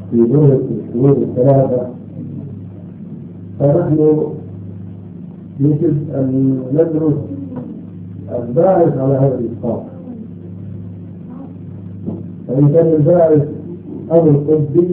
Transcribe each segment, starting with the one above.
في جملة الشهور الثلاثة، فنحن يجب أن ندرس الباعث على هذا الإسقاط. فإن كان الباعث أمر طبي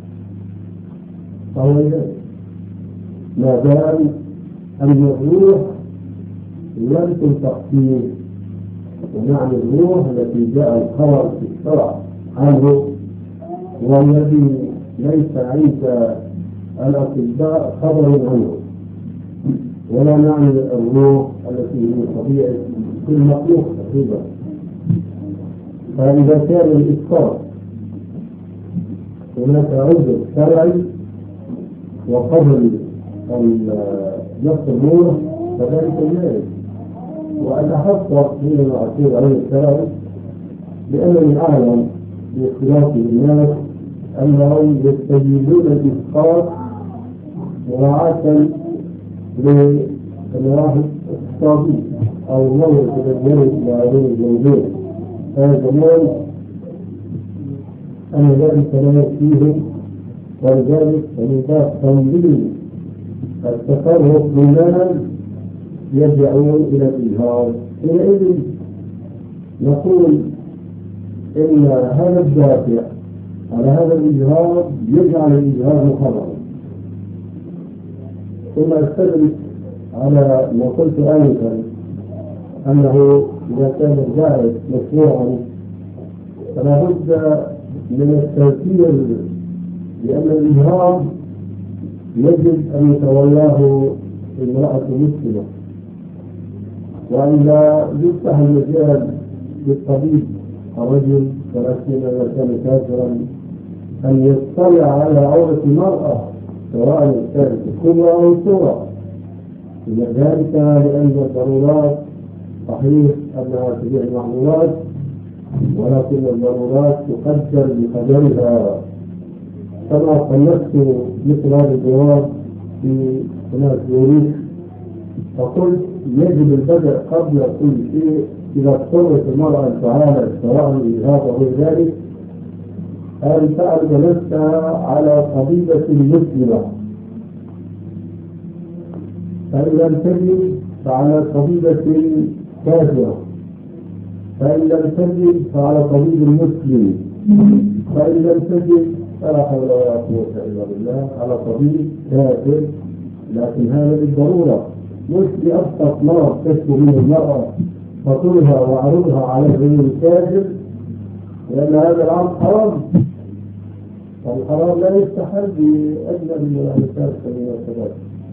فهو ما دام أن الروح لم تنطق فيه، ومعنى الروح التي جاء الخبر في الشرع عنه والذي ليس عند الأطباء خبر عنه، ولا معنى الروح التي هي طبيعة كل مخلوق تقريبا. فإذا كان الإسقاط هناك عذر شرعي وقبل نفس الروح فذلك جائز. وأتحقق من المعصير عليه السلام لأنني أعلم باختلاف الناس أنهم يستجيبون الإسقاط مراعاة للواحد اقتصادي أو نوع يتبين ما بين الزوجين. هذا الزمان أن ذلك لا يكفيهم، ولذلك من باب تنظيم التصرف بالمال يرجعون إلى الإجهاض. حينئذ نقول إن هذا الدافع على هذا الإجهاض يجعل الإجهاض محرما. ثم استدرك على ما قلت آنفا أنه إذا كان الباعث مشروعا فلا بد من التذكير لأن الإجهاض يجب أن يتولاه امرأة مسلمة، وإلا يفتح المجال للطبيب الرجل ولكن إذا كان كافرا أن يطلع على عورة المرأة سواء كانت الكبرى أو الصغرى. ذلك لأن الضرورات صحيح أنها تبيع المعلومات، ولكن الضرورات تقدر بقدرها. كما قلت مثل هذا الجواب في هناك يوريك فقلت يجب البدء قبل كل شيء. إذا اضطرت المرأة أن تعالج سواء الإجهاض أو غير ذلك أن تعرض نفسها على طبيبة مسلمة، فإن لم تجد فعلى طبيبة كافرة، فإن لم تجد فعلى طبيب مسلم، فإن لم تجد فلا حول ولا قوة إلا بالله على طبيب كافر. لكن هذا بالضرورة، مش لأبسط مرض تشكو منه المرأة فطولها وعرضها على غير الكافر، لأن هذا العرض حرام، والحرام لا يستحل بأجنبي من الأنساب من الشباب.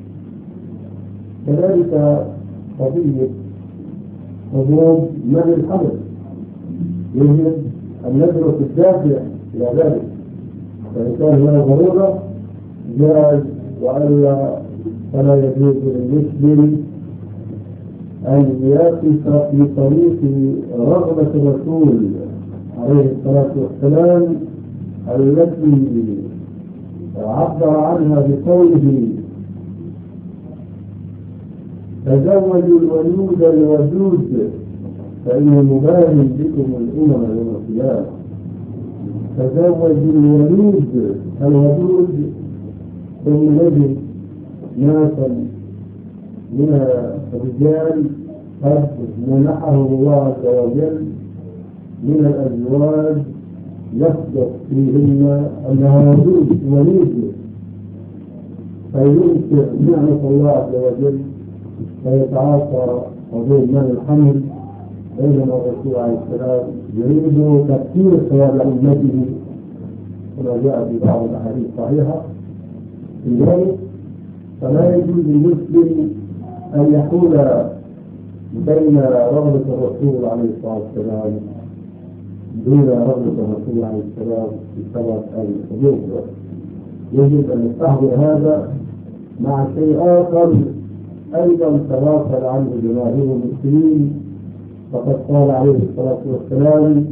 كذلك قضية حضور من الحمل يجب أن ندرس الدافع إلى ذلك، فإن كان هنا ضرورة جاز، وألا فلا يجوز للمسلم أن يقف في طريق رغبة الرسول عليه الصلاة والسلام التي عبر عنها بقوله تزوجوا الولود الودود فإن مباهي بكم الأمم يوم القيامة. تزوجوا الولود الودود، ثم نجد ناسا من الرجال قد منحهم الله عز وجل من الأزواج يصدق فيهن أنها ولود، فينكر نعمة الله عز وجل فيتعاطى قضية من الحمل، بينما الرسول عليه السلام يريد تفكير خيال أمته كما جاء في بعض الأحاديث الصحيحة. في ذلك فلا يجوز للمسلم أن يحول بين رغبة الرسول عليه الصلاة والسلام دون رغبة الرسول عليه السلام في سبب هذه الحدود. يجب أن نستحضر هذا مع شيء آخر أيضا تواصل عنه جماهير المسلمين، فقد قال عليه الصلاة والسلام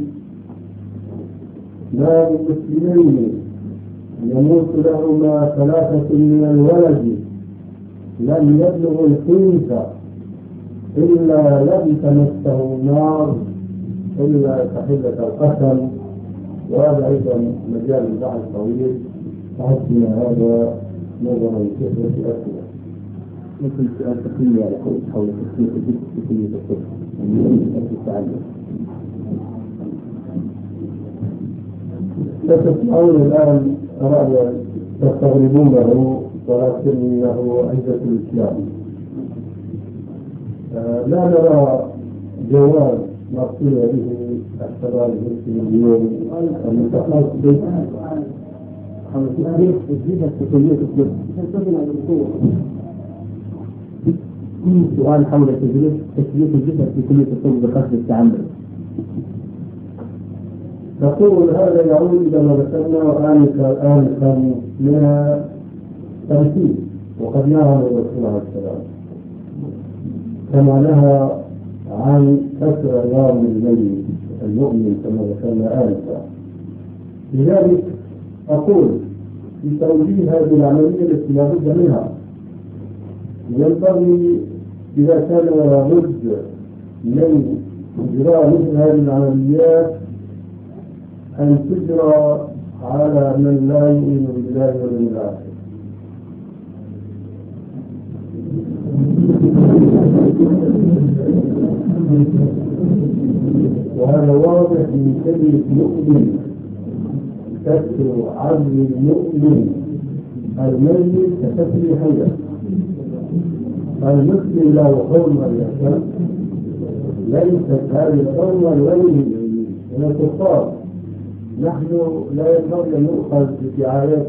ما من مسلمين يموت لهما ثلاثة من الولد لم يبلغ الخنثى إلا لم تمسه النار إلا تحلة القسم وهذا أيضا مجال البحث طويل، بحثنا هذا نظرا لكثرة الأسئلة. ممكن سؤال تقني على حول تسمية الجسم في كلية الطب من أجل التعلم. ستسمعون الآن رأيا تستغربونه ولكنه عزة الإسلام. لا نرى جواز نقصد به الشباب المسلمين المتخصص حول تسمية الجسم في كلية الطب. سؤال حول تسمية الجسم في كلية الطب بقصد التعمد. نقول هذا يعود إلى ما ذكرناه آنفا من التمثيل، وقد نهى الرسول عليه السلام كما نهى عن كسر عظام الميت المؤمن كما ذكرنا آنفا. لذلك أقول في توجيه هذه العملية التي لا بد منها، ينبغي إذا كان لابد من إجراء مثل هذه العمليات أن تجرى على من لا يؤمن بالله واليوم الآخر. وهذا واضح من كلمة مؤمن، كسر عظم المؤمن الميت كسر حية. المسلم له حرمة يحسن، ليست هذه الحرمة لغيره من الكفار. نحن لا ينبغي أن نؤخذ بدعايات